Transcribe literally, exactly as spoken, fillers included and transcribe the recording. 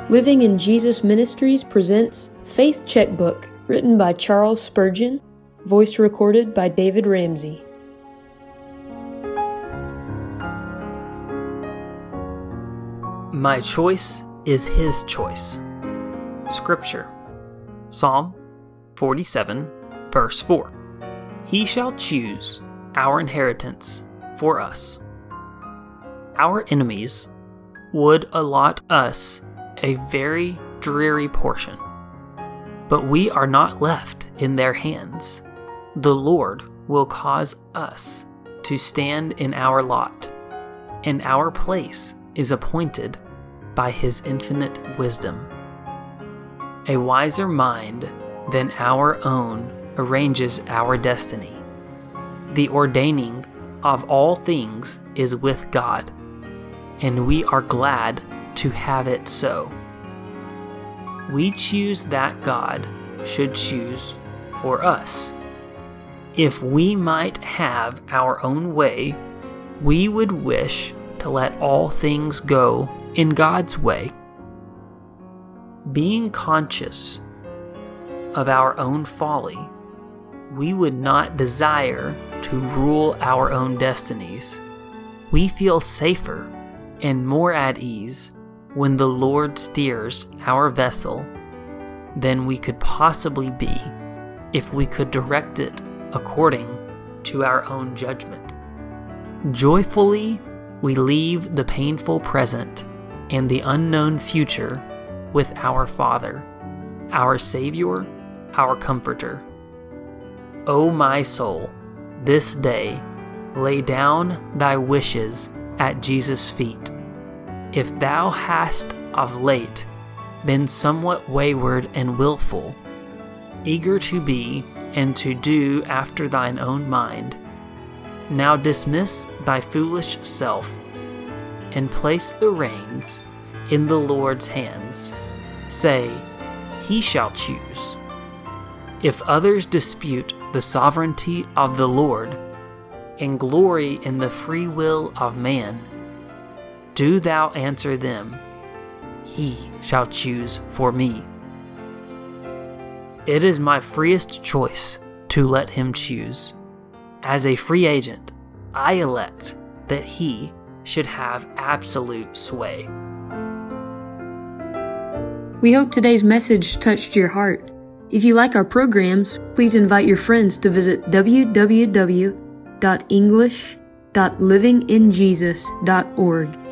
Living in Jesus Ministries presents Faith Checkbook, written by Charles Spurgeon, voice recorded by David Ramsey. My choice is His choice. Scripture, Psalm forty-seven, verse four. He shall choose our inheritance for us. Our enemies would allot us a very dreary portion, but we are not left in their hands. The Lord will cause us to stand in our lot, and our place is appointed by His infinite wisdom. A wiser mind than our own arranges our destiny. The ordaining of all things is with God, and we are glad to have it so. We choose that God should choose for us. If we might have our own way, we would wish to let all things go in God's way. Being conscious of our own folly, we would not desire to rule our own destinies. We feel safer and more at ease when the Lord steers our vessel than we could possibly be if we could direct it according to our own judgment. Joyfully, we leave the painful present and the unknown future with our Father, our Savior, our Comforter. O my soul, this day lay down thy wishes at Jesus' feet. If thou hast of late been somewhat wayward and willful, eager to be and to do after thine own mind, now dismiss thy foolish self, and place the reins in the Lord's hands. Say, He shall choose. If others dispute the sovereignty of the Lord, and glory in the free will of man, do thou answer them, He shall choose for me. It is my freest choice to let Him choose. As a free agent, I elect that He should have absolute sway. We hope today's message touched your heart. If you like our programs, please invite your friends to visit w w w dot english dot living in jesus dot org.